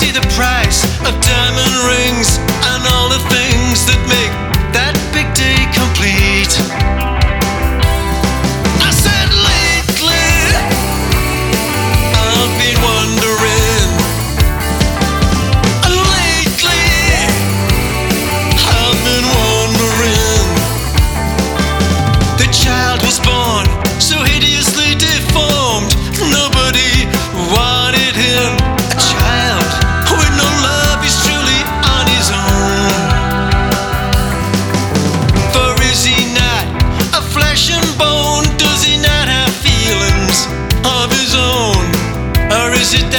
pay the price of diamond rings and all the things that make that big day complete. I said lately I've been wondering, and lately I've been wondering. The child was born so hideously deformed, nobody wanted him. A child with no love is truly on his own. For is he not a flesh and bone? Does he not have feelings of his own? Or is it that